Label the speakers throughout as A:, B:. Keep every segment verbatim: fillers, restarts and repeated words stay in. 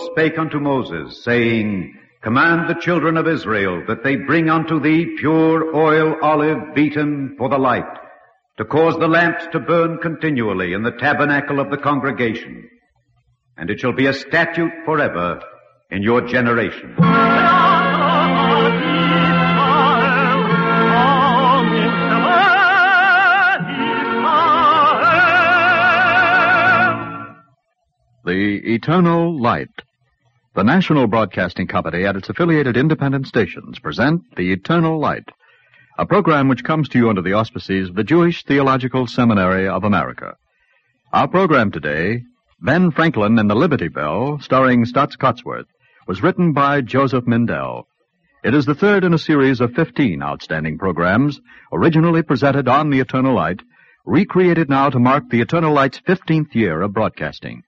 A: spake unto Moses, saying, Command the children of Israel that they bring unto thee pure oil olive beaten for the light, to cause the lamps to burn continually in the tabernacle of the congregation. And it shall be a statute forever in your generation.
B: The Eternal Light. The National Broadcasting Company and its affiliated independent stations present The Eternal Light, a program which comes to you under the auspices of the Jewish Theological Seminary of America. Our program today, Ben Franklin and the Liberty Bell, starring Stutz Cotsworth, was written by Joseph Mindell. It is the third in a series of fifteen outstanding programs, originally presented on The Eternal Light, recreated now to mark The Eternal Light's fifteenth year of broadcasting.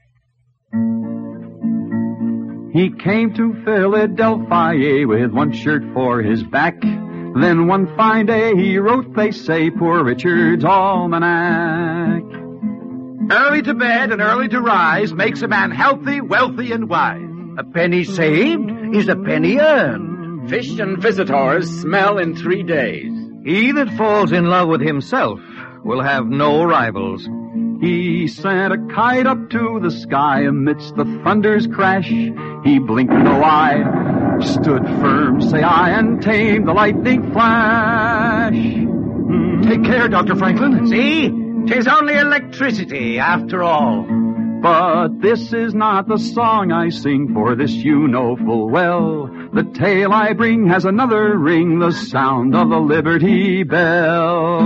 C: He came to Philadelphia with one shirt for his back. Then one fine day he wrote, they say, Poor Richard's Almanac.
D: Early to bed and early to rise makes a man healthy, wealthy, and wise.
E: A penny saved is a penny earned.
F: Fish and visitors smell in three days.
E: He that falls in love with himself will have no rivals.
C: He sent a kite up to the sky amidst the thunder's crash. He blinked no eye, stood firm, say I, and tamed the lightning flash. Mm.
D: Take care, Doctor Franklin.
E: See? 'Tis only electricity, after all.
C: But this is not the song I sing, for this you know full well. The tale I bring has another ring, the sound of the Liberty Bell.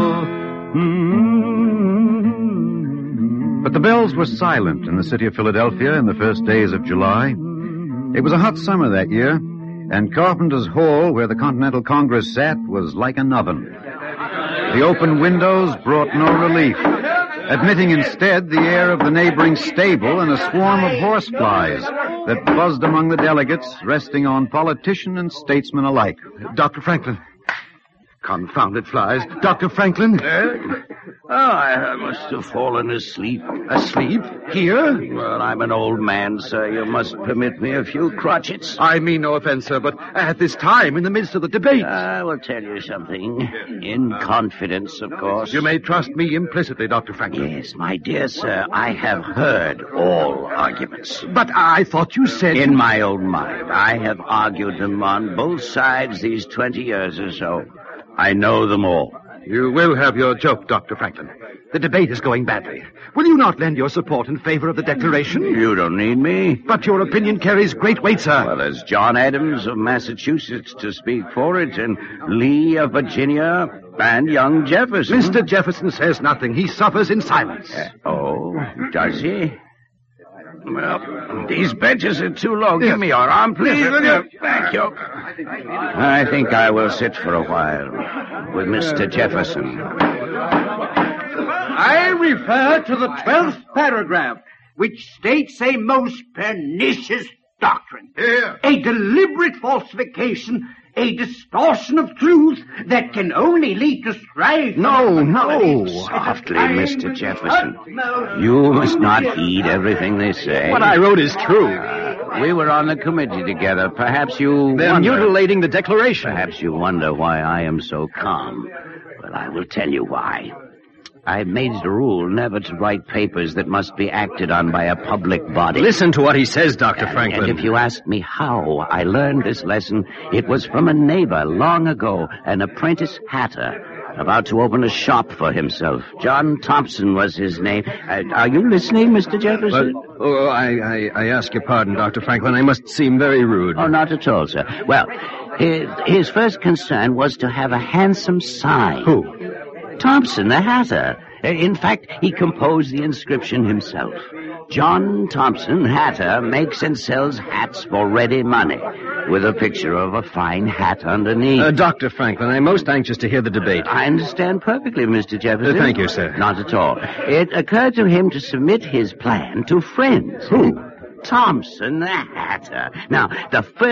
C: Mm.
A: But the bells were silent in the city of Philadelphia in the first days of July. It was a hot summer that year, and Carpenter's Hall, where the Continental Congress sat, was like an oven. The open windows brought no relief, admitting instead the air of the neighboring stable and a swarm of horseflies that buzzed among the delegates, resting on politician and statesman alike.
D: Doctor Franklin. Confounded flies. Doctor Franklin?
G: Uh, oh, I must have fallen asleep.
D: Asleep? Here?
G: Well, I'm an old man, sir. You must permit me a few crotchets.
D: I mean no offense, sir, but at this time, in the midst of the debate.
G: I will tell you something. In confidence, of course.
D: You may trust me implicitly, Doctor Franklin.
G: Yes, my dear sir, I have heard all arguments.
D: But I thought you said...
G: In my own mind, I have argued them on both sides these twenty years or so. I know them all.
D: You will have your joke, Doctor Franklin. The debate is going badly. Will you not lend your support in favor of the Declaration?
G: You don't need me.
D: But your opinion carries great weight, sir.
G: Well, there's John Adams of Massachusetts to speak for it, and Lee of Virginia, and young Jefferson.
D: Mister Jefferson says nothing. He suffers in silence.
G: Uh, oh, does he? Well, these benches are too low. Give me your arm, please. Thank you. I think I will sit for a while with Mister Jefferson.
E: I refer to the twelfth paragraph, which states a most pernicious doctrine.
D: Here.
E: A deliberate falsification, a distortion of truth that can only lead to strife.
G: No, no. Softly, Mister Jefferson. You must not heed everything they say.
F: What I wrote is true.
G: We were on the committee together. Perhaps you
F: They're
G: wonder...
F: mutilating the Declaration.
G: Perhaps you wonder why I am so calm. Well, I will tell you why. I've made it a rule never to write papers that must be acted on by a public body.
F: Listen to what he says, Doctor
G: And,
F: Franklin.
G: and if you ask me how I learned this lesson, it was from a neighbor long ago, an apprentice hatter, about to open a shop for himself. John Thompson was his name. Uh, are you listening, Mister Jefferson?
F: But, oh, I, I, I ask your pardon, Doctor Franklin. I must seem very rude.
G: Oh, not at all, sir. Well, his, his first concern was to have a handsome sign.
F: Who?
G: Thompson, the hatter. In fact, he composed the inscription himself. John Thompson, hatter, makes and sells hats for ready money, with a picture of a fine hat underneath.
F: Uh, Doctor Franklin, I'm most anxious to hear the debate.
G: I understand perfectly, Mister Jefferson.
F: Uh, thank you, sir.
G: Not at all. It occurred to him to submit his plan to friends.
F: Who?
G: Thompson, the hatter. Now, the first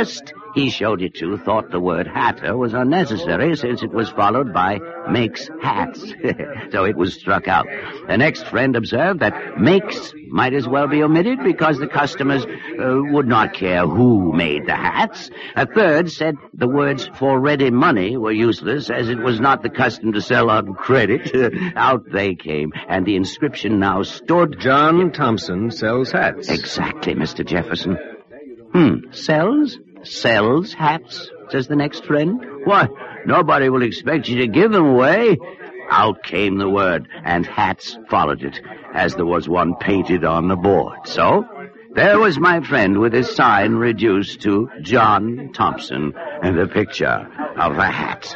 G: he showed it to thought the word hatter was unnecessary since it was followed by makes hats. So it was struck out. The next friend observed that makes might as well be omitted because the customers uh, would not care who made the hats. A third said the words for ready money were useless as it was not the custom to sell on credit. Out they came, and the inscription now stood...
F: John Thompson sells hats.
G: Exactly, Mister Jefferson. Hmm, sells? Sells hats, says the next friend. Why, nobody will expect you to give them away. Out came the word, and hats followed it, as there was one painted on the board. So, there was my friend with his sign reduced to John Thompson and a picture of a hat.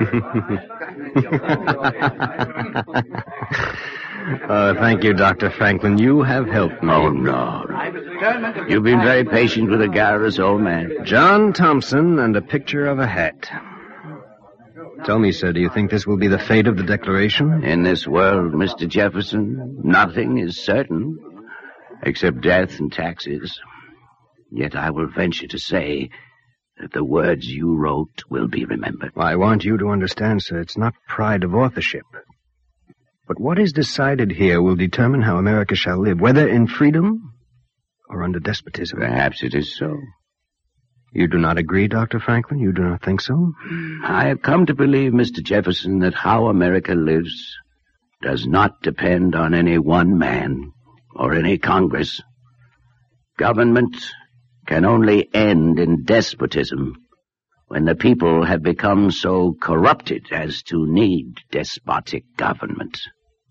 F: Oh, thank you, Doctor Franklin. You have helped me.
G: Oh, no. You've been very patient with a garrulous old man.
F: John Thompson and a picture of a hat. Tell me, sir, do you think this will be the fate of the Declaration?
G: In this world, Mister Jefferson, nothing is certain, except death and taxes. Yet I will venture to say that the words you wrote will be remembered.
F: Well, I want you to understand, sir, it's not pride of authorship. But what is decided here will determine how America shall live, whether in freedom or under despotism.
G: Perhaps it is so.
F: You do not agree, Doctor Franklin? You do not think so?
G: I have come to believe, Mister Jefferson, that how America lives does not depend on any one man or any Congress. Government can only end in despotism when the people have become so corrupted as to need despotic government.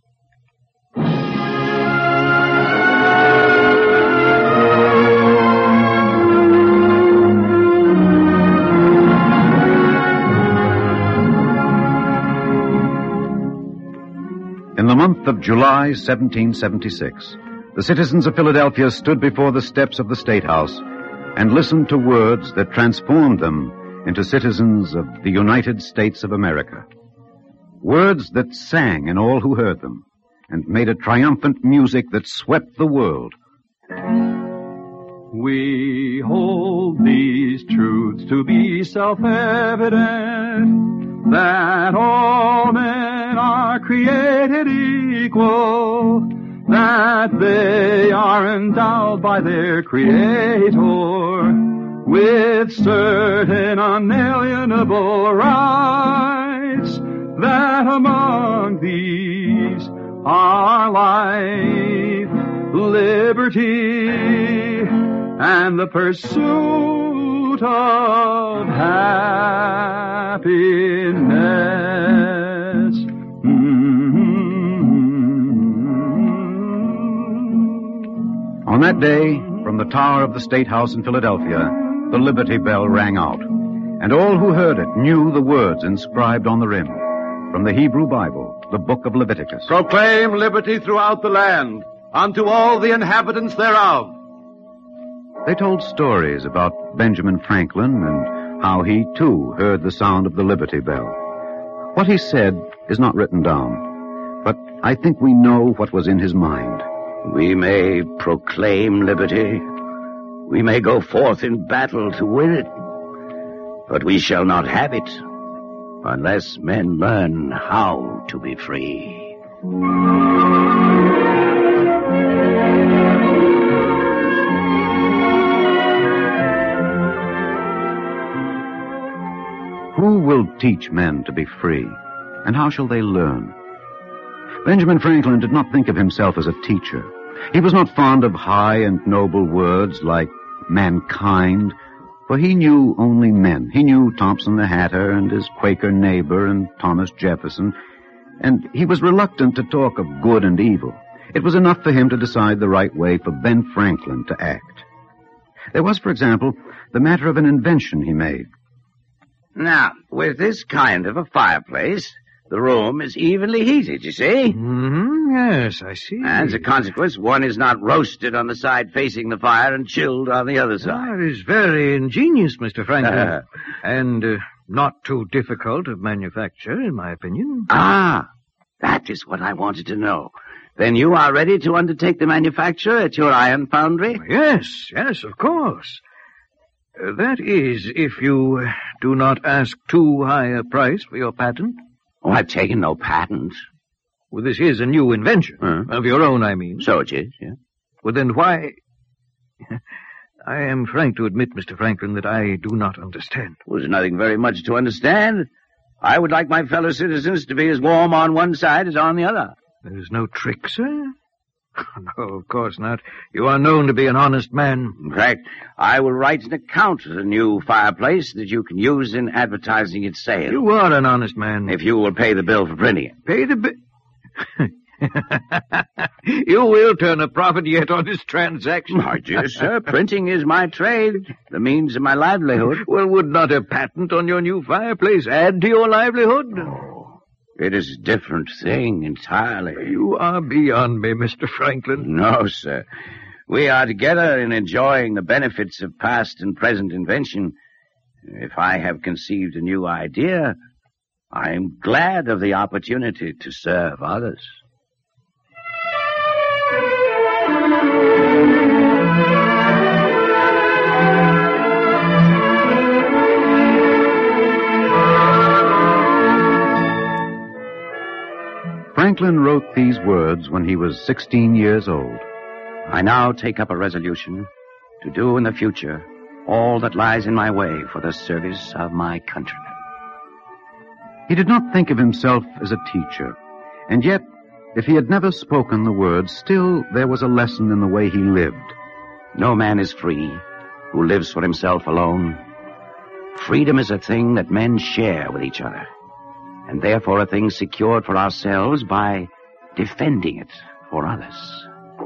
A: In the month of July, seventeen seventy-six, the citizens of Philadelphia stood before the steps of the State House and listened to words that transformed them into citizens of the United States of America. Words that sang in all who heard them and made a triumphant music that swept the world.
C: We hold these truths to be self-evident, that all men are created equal, that they are endowed by their Creator with certain unalienable rights, that among these are life, liberty, and the pursuit of happiness. Mm-hmm.
A: On that day, from the tower of the State House in Philadelphia, the Liberty Bell rang out, and all who heard it knew the words inscribed on the rim from the Hebrew Bible, the book of Leviticus.
E: Proclaim liberty throughout the land, unto all the inhabitants thereof.
A: They told stories about Benjamin Franklin and how he, too, heard the sound of the Liberty Bell. What he said is not written down, but I think we know what was in his mind.
G: We may proclaim liberty. We may go forth in battle to win it. But we shall not have it unless men learn how to be free.
A: Who will teach men to be free, and how shall they learn? Benjamin Franklin did not think of himself as a teacher. He was not fond of high and noble words like mankind, for he knew only men. He knew Thompson the Hatter and his Quaker neighbor and Thomas Jefferson, and he was reluctant to talk of good and evil. It was enough for him to decide the right way for Ben Franklin to act. There was, for example, the matter of an invention he made.
G: Now, with this kind of a fireplace, the room is evenly heated, you see?
F: Mm-hmm. Yes, I see.
G: As a consequence, one is not roasted on the side facing the fire and chilled on the other side.
F: That is very ingenious, Mister Franklin. and uh, not too difficult of manufacture, in my opinion.
G: Ah, that is what I wanted to know. Then you are ready to undertake the manufacture at your iron foundry?
F: Yes, yes, of course. Uh, that is, if you uh, do not ask too high a price for your patent.
G: Oh, I've taken no patent.
F: Well, this is a new invention.
G: Huh?
F: Of your own, I mean.
G: So it is, yeah.
F: Well, then why... I am frank to admit, Mister Franklin, that I do not understand.
G: Well, there's nothing very much to understand. I would like my fellow citizens to be as warm on one side as on the other.
F: There's no trick, sir? No, of course not. You are known to be an honest man.
G: In fact, I will write an account of the new fireplace that you can use in advertising its sale.
F: You are an honest man.
G: If you will pay the bill for printing it.
F: Pay the bill? You will turn a profit yet on this transaction.
G: My dear sir, printing is my trade, the means of my livelihood.
F: Well, would not a patent on your new fireplace add to your livelihood?
G: Oh, it is a different thing entirely.
F: You are beyond me, Mister Franklin.
G: No, sir. We are together in enjoying the benefits of past and present invention. If I have conceived a new idea, I am glad of the opportunity to serve others.
A: Franklin wrote these words when he was sixteen years old.
G: I now take up a resolution to do in the future all that lies in my way for the service of my countrymen.
A: He did not think of himself as a teacher, and yet, if he had never spoken the words, still there was a lesson in the way he lived.
G: No man is free who lives for himself alone. Freedom is a thing that men share with each other, and therefore a thing secured for ourselves by defending it for others.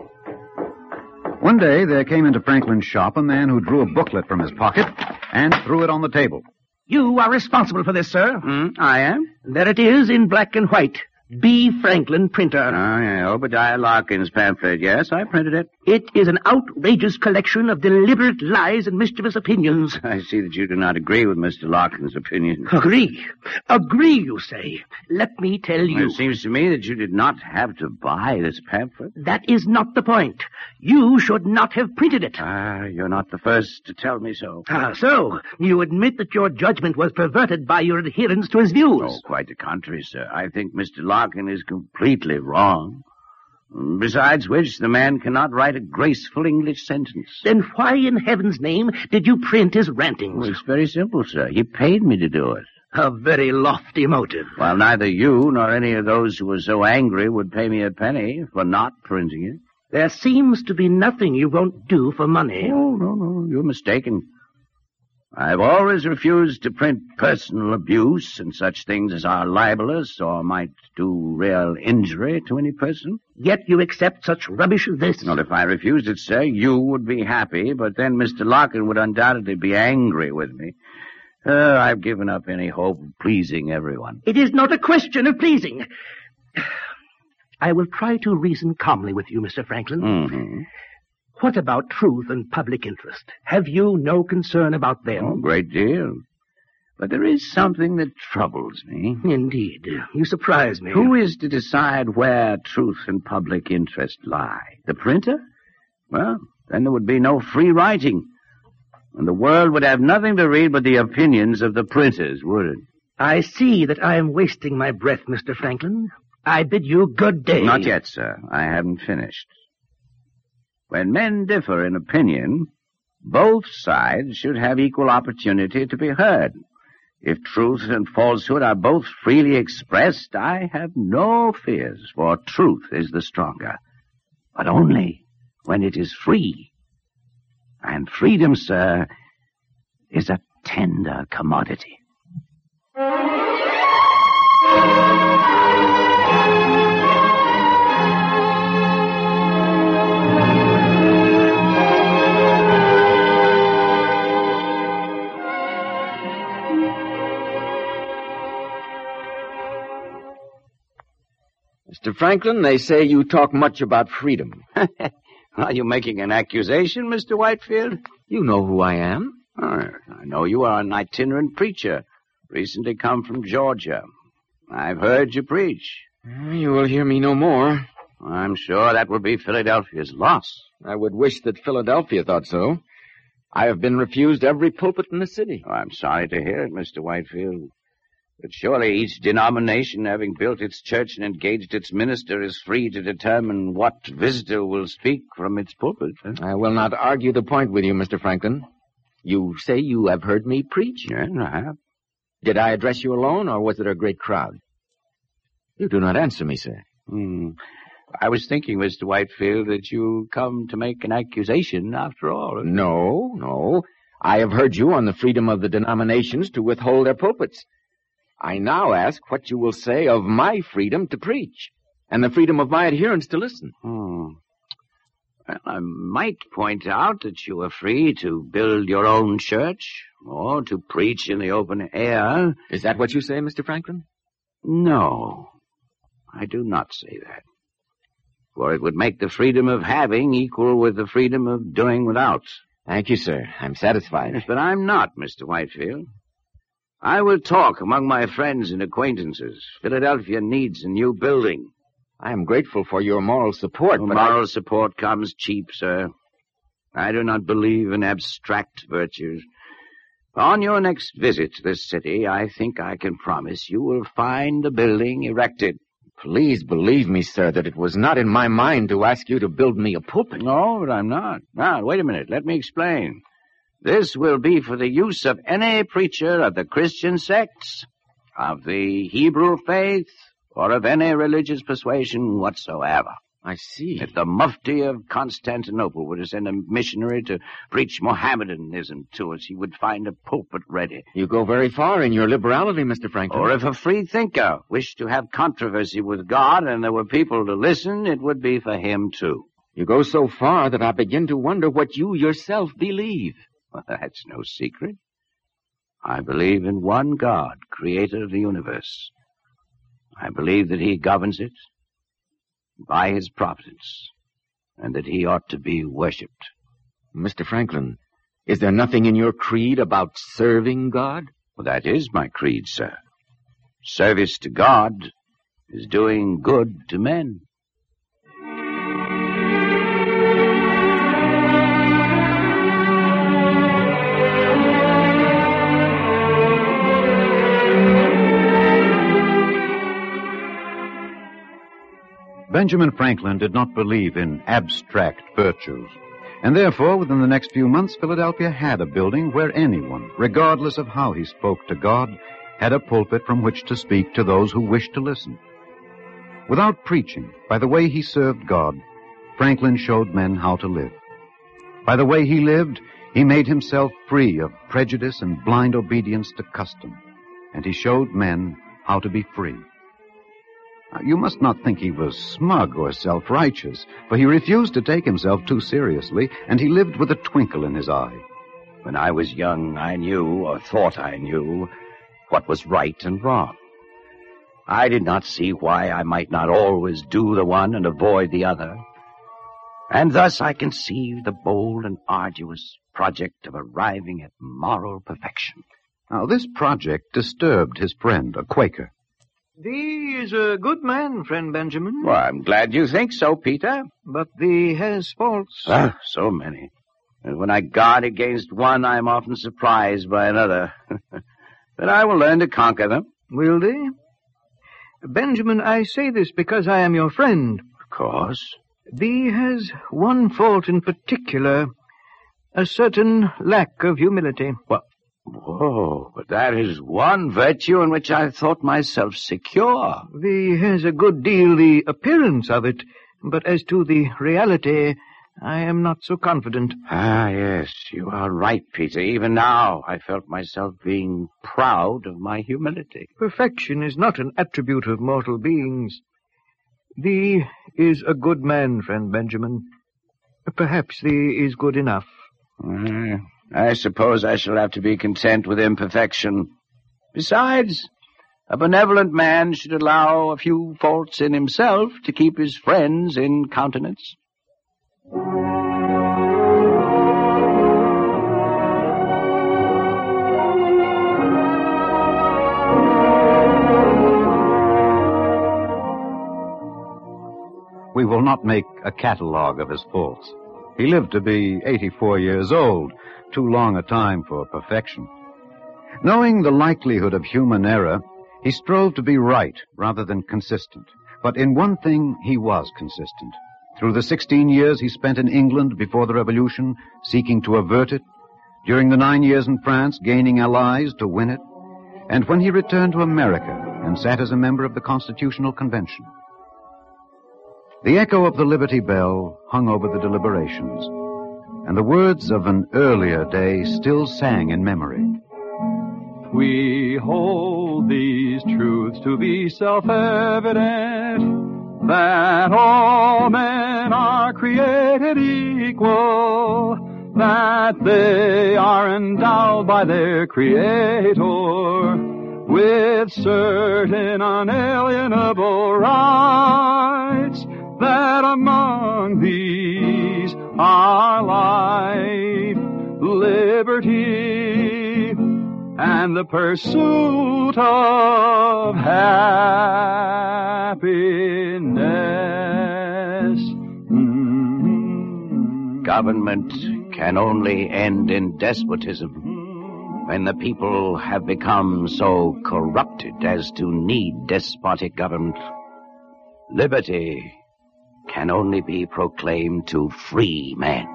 A: One day there came into Franklin's shop a man who drew a booklet from his pocket and threw it on the table.
H: You are responsible for this, sir.
G: Mm, I am?
H: There it is in black and white. B. Franklin, printer.
G: Oh, yeah, Obadiah Larkin's pamphlet. Yes, I printed it.
H: It is an outrageous collection of deliberate lies and mischievous opinions.
G: I see that you do not agree with Mister Larkin's opinion.
H: Agree. Agree, you say. Let me tell you.
G: It seems to me that you did not have to buy this pamphlet.
H: That is not the point. You should not have printed it.
G: Ah, you're not the first to tell me so.
H: Ah, so you admit that your judgment was perverted by your adherence to his views.
G: Oh, quite the contrary, sir. I think Mister Larkin is completely wrong. Besides which, the man cannot write a graceful English sentence.
H: Then why in heaven's name did you print his rantings?
G: Well, it's very simple, sir. He paid me to do it.
H: A very lofty motive.
G: While neither you nor any of those who were so angry would pay me a penny for not printing it.
H: There seems to be nothing you won't do for money.
G: Oh, no, no, you're mistaken. I've always refused to print personal abuse and such things as are libelous or might do real injury to any person.
H: Yet you accept such rubbish as this.
G: Well, if I refused it, sir, you would be happy, but then Mister Larkin would undoubtedly be angry with me. Uh, I've given up any hope of pleasing everyone.
H: It is not a question of pleasing. I will try to reason calmly with you, Mister Franklin.
G: Mm-hmm.
H: What about truth and public interest? Have you no concern about them?
G: Oh, a great deal. But there is something that troubles me.
H: Indeed. You surprise me.
G: Who is to decide where truth and public interest lie? The printer? Well, then there would be no free writing. And the world would have nothing to read but the opinions of the printers, would it?
H: I see that I am wasting my breath, Mister Franklin. I bid you good day.
G: Not yet, sir. I haven't finished. When men differ in opinion, both sides should have equal opportunity to be heard. If truth and falsehood are both freely expressed, I have no fears, for truth is the stronger. But only when it is free. And freedom, sir, is a tender commodity.
I: Mister Franklin, they say you talk much about freedom.
G: Are you making an accusation, Mister Whitefield?
I: You know who I am.
G: Oh, I know you are an itinerant preacher, recently come from Georgia. I've heard you preach.
I: You will hear me no more.
G: I'm sure that will be Philadelphia's loss.
I: I would wish that Philadelphia thought so. I have been refused every pulpit in the city.
G: Oh, I'm sorry to hear it, Mister Whitefield. But surely each denomination, having built its church and engaged its minister, is free to determine what visitor will speak from its pulpit. Huh?
I: I will not argue the point with you, Mister Franklin. You say you have heard me preach?
G: Yes, I have.
I: Did I address you alone, or was it a great crowd? You do not answer me, sir.
G: Hmm. I was thinking, Mister Whitefield, that you come to make an accusation after all.
I: No, no. I have heard you on the freedom of the denominations to withhold their pulpits. I now ask what you will say of my freedom to preach, and the freedom of my adherents to listen.
G: Hmm. Well, I might point out that you are free to build your own church, or to preach in the open air.
I: Is that what you say, Mister Franklin?
G: No, I do not say that. For it would make the freedom of having equal with the freedom of doing without.
I: Thank you, sir. I'm satisfied.
G: Yes, but I'm not, Mister Whitefield. I will talk among my friends and acquaintances. Philadelphia needs a new building.
I: I am grateful for your moral support,
G: well,
I: but
G: moral
I: I...
G: support comes cheap, sir. I do not believe in abstract virtues. On your next visit to this city, I think I can promise you will find the building erected.
I: Please believe me, sir, that it was not in my mind to ask you to build me a pulpit.
G: No, but I'm not. Now, wait a minute. Let me explain. This will be for the use of any preacher of the Christian sects, of the Hebrew faith, or of any religious persuasion whatsoever.
I: I see.
G: If the Mufti of Constantinople were to send a missionary to preach Mohammedanism to us, he would find a pulpit ready.
I: You go very far in your liberality, Mister Franklin.
G: Or if a free thinker wished to have controversy with God and there were people to listen, it would be for him too.
I: You go so far that I begin to wonder what you yourself believe.
G: Well, that's no secret. I believe in one God, creator of the universe. I believe that he governs it by his providence, and that he ought to be worshipped.
I: Mister Franklin, is there nothing in your creed about serving God?
G: Well, that is my creed, sir. Service to God is doing good to men.
A: Benjamin Franklin did not believe in abstract virtues, and therefore, within the next few months, Philadelphia had a building where anyone, regardless of how he spoke to God, had a pulpit from which to speak to those who wished to listen. Without preaching, by the way he served God, Franklin showed men how to live. By the way he lived, he made himself free of prejudice and blind obedience to custom, and he showed men how to be free. Now, you must not think he was smug or self-righteous, for he refused to take himself too seriously, and he lived with a twinkle in his eye.
G: When I was young, I knew, or thought I knew, what was right and wrong. I did not see why I might not always do the one and avoid the other. And thus I conceived the bold and arduous project of arriving at moral perfection.
A: Now, this project disturbed his friend, a Quaker.
J: Thee is a good man, friend Benjamin.
G: Well, I'm glad you think so, Peter.
J: But thee has faults.
G: Ah, so many. And when I guard against one, I'm often surprised by another. But I will learn to conquer them.
J: Will thee? Benjamin, I say this because I am your friend.
G: Of course.
J: Thee has one fault in particular, a certain lack of humility.
G: Well, whoa, but that is one virtue in which I thought myself secure.
J: Thee has a good deal the appearance of it, but as to the reality, I am not so confident.
G: Ah, yes, you are right, Peter. Even now, I felt myself being proud of my humility.
J: Perfection is not an attribute of mortal beings. Thee is a good man, friend Benjamin. Perhaps thee is good enough.
G: Uh, I suppose I shall have to be content with imperfection. Besides, a benevolent man should allow a few faults in himself to keep his friends in countenance.
A: We will not make a catalogue of his faults. He lived to be eighty-four years old, too long a time for perfection. Knowing the likelihood of human error, he strove to be right rather than consistent. But in one thing he was consistent. Through the sixteen years he spent in England before the Revolution, seeking to avert it, during the nine years in France, gaining allies to win it, and when he returned to America and sat as a member of the Constitutional Convention. The echo of the Liberty Bell hung over the deliberations, and the words of an earlier day still sang in memory.
C: We hold these truths to be self-evident, that all men are created equal, that they are endowed by their Creator with certain unalienable rights, that among these are life, liberty, and the pursuit of happiness. Mm-hmm.
G: Government can only end in despotism when the people have become so corrupted as to need despotic government. Liberty can only be proclaimed to free men.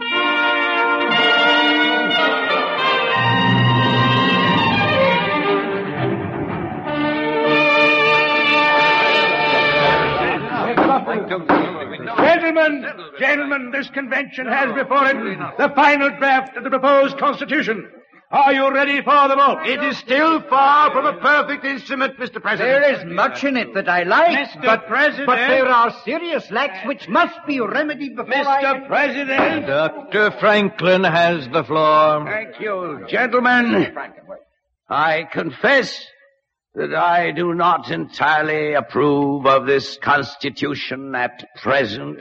E: Gentlemen, gentlemen, this convention has before it the final draft of the proposed Constitution. Are you ready for the vote?
D: It is still far from a perfect instrument, Mister President.
E: There is much in it that I like,
D: Mister
E: but,
D: President.
E: but there are serious lacks which must be remedied before I...
D: Mister President.
J: Doctor Franklin has the floor.
E: Thank you.
G: Gentlemen, I confess that I do not entirely approve of this Constitution at present.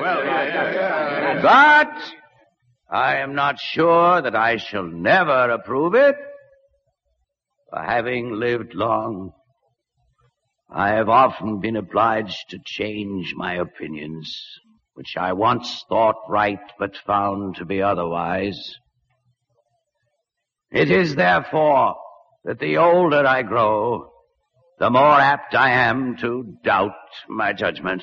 G: But I am not sure that I shall never approve it. For having lived long, I have often been obliged to change my opinions, which I once thought right but found to be otherwise. It is therefore that the older I grow, the more apt I am to doubt my judgment.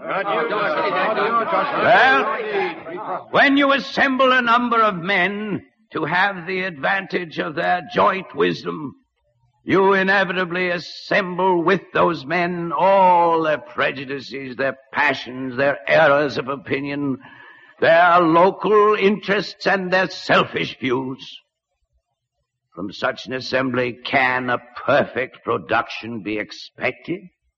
G: Well, when you assemble a number of men to have the advantage of their joint wisdom, you inevitably assemble with those men all their prejudices, their passions, their errors of opinion, their local interests, and their selfish views. From such an assembly, can a perfect production be expected?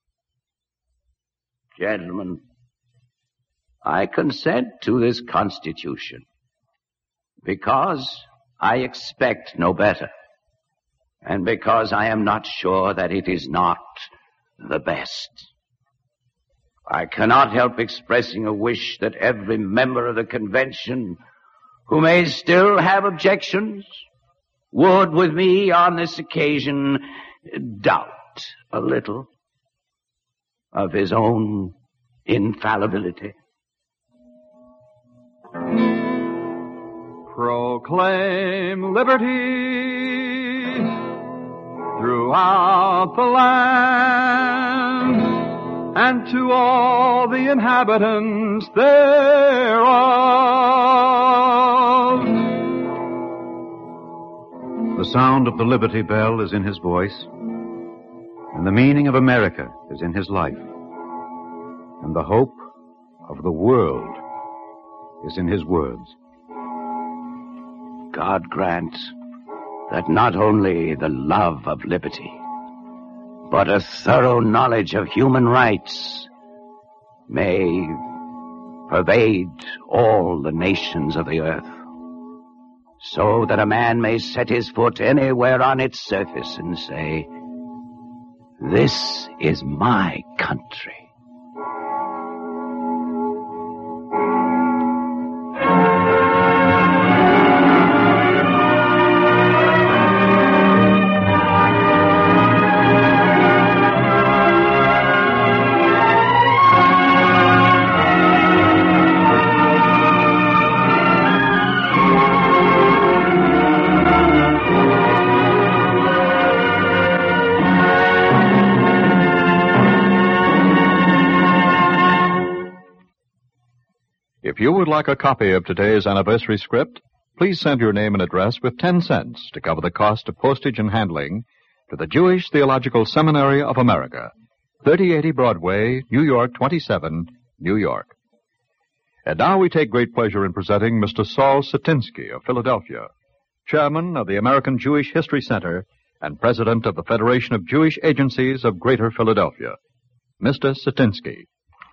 G: Gentlemen, I consent to this Constitution because I expect no better, and because I am not sure that it is not the best. I cannot help expressing a wish that every member of the convention who may still have objections would, with me on this occasion, doubt a little of his own infallibility.
C: Proclaim liberty throughout the land, and to all the inhabitants thereof.
A: The sound of the Liberty Bell is in his voice, and the meaning of America is in his life, and the hope of the world is in his words.
G: God grant that not only the love of liberty, but a thorough knowledge of human rights may pervade all the nations of the earth, so that a man may set his foot anywhere on its surface and say, "This is my country."
B: If you would like a copy of today's anniversary script, please send your name and address with ten cents to cover the cost of postage and handling to the Jewish Theological Seminary of America, thirty eighty Broadway, New York twenty-seven, New York. And now we take great pleasure in presenting Mister Saul Satinsky of Philadelphia, chairman of the American Jewish History Center and president of the Federation of Jewish Agencies of Greater Philadelphia. Mister Satinsky.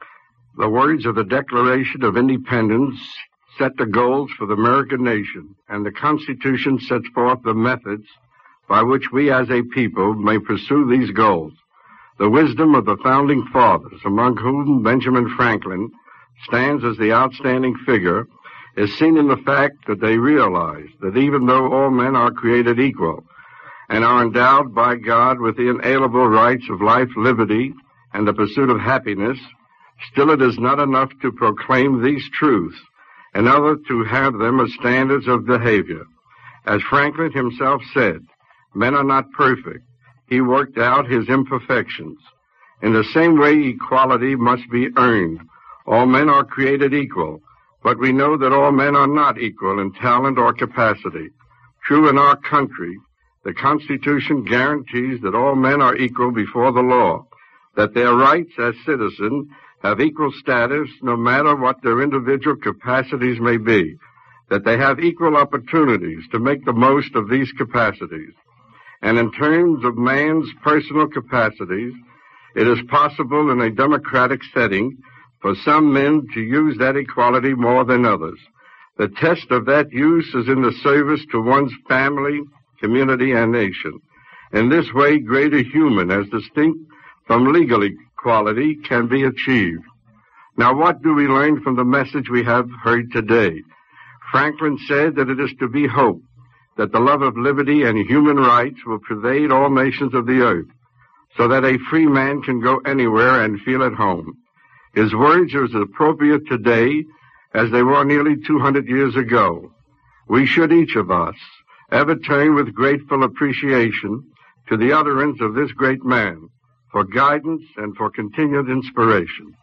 K: The words of the Declaration of Independence set the goals for the American nation, and the Constitution sets forth the methods by which we as a people may pursue these goals. The wisdom of the founding fathers, among whom Benjamin Franklin stands as the outstanding figure, is seen in the fact that they realize that even though all men are created equal and are endowed by God with the inalienable rights of life, liberty, and the pursuit of happiness, still it is not enough to proclaim these truths, and other to have them as standards of behavior. As Franklin himself said, men are not perfect. He worked out his imperfections. In the same way, equality must be earned. All men are created equal, but we know that all men are not equal in talent or capacity. True in our country, the Constitution guarantees that all men are equal before the law, that their rights as citizens have equal status no matter what their individual capacities may be, that they have equal opportunities to make the most of these capacities. And in terms of man's personal capacities, it is possible in a democratic setting for some men to use that equality more than others. The test of that use is in the service to one's family, community, and nation. In this way, greater human, as distinct from legal equality, can be achieved. Now, what do we learn from the message we have heard today? Franklin said that it is to be hoped that the love of liberty and human rights will pervade all nations of the earth, so that a free man can go anywhere and feel at home. His words are as appropriate today as they were nearly two hundred years ago. We should, each of us, ever turn with grateful appreciation to the utterance of this great man for guidance and for continued inspiration.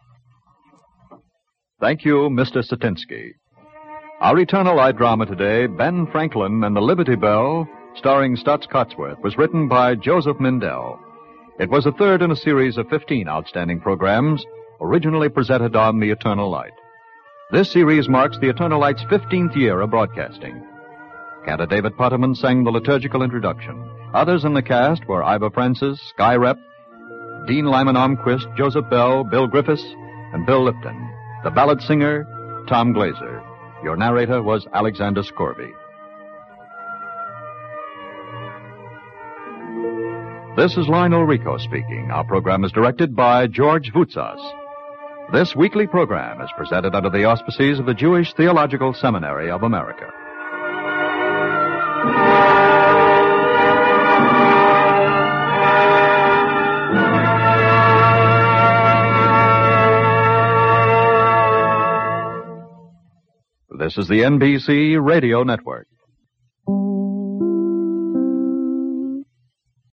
B: Thank you, Mister Satinsky. Our Eternal Light drama today, Ben Franklin and the Liberty Bell, starring Stutz Cotsworth, was written by Joseph Mindell. It was the third in a series of fifteen outstanding programs originally presented on the Eternal Light. This series marks the Eternal Light's fifteenth year of broadcasting. Cantor David Putterman sang the liturgical introduction. Others in the cast were Ivor Francis, Guy Rep, Dean Lyman Armquist, Joseph Bell, Bill Griffiths, and Bill Lipton. The ballad singer, Tom Glazer. Your narrator was Alexander Scorby. This is Lionel Rico speaking. Our program is directed by George Voutsas. This weekly program is presented under the auspices of the Jewish Theological Seminary of America. This is the N B C Radio Network.